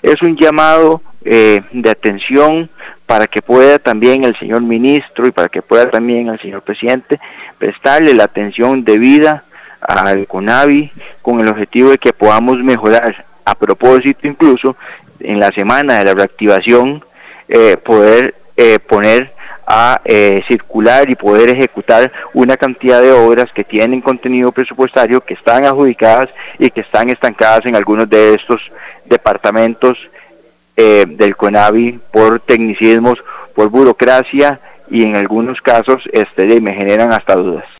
es un llamado de atención para que pueda también el señor ministro y para que pueda también el señor presidente prestarle la atención debida al CONAVI con el objetivo de que podamos mejorar. A propósito, incluso en la semana de la reactivación, poder poner a circular y poder ejecutar una cantidad de obras que tienen contenido presupuestario, que están adjudicadas y que están estancadas en algunos de estos departamentos del CONAVI por tecnicismos, por burocracia, y en algunos casos me generan hasta dudas.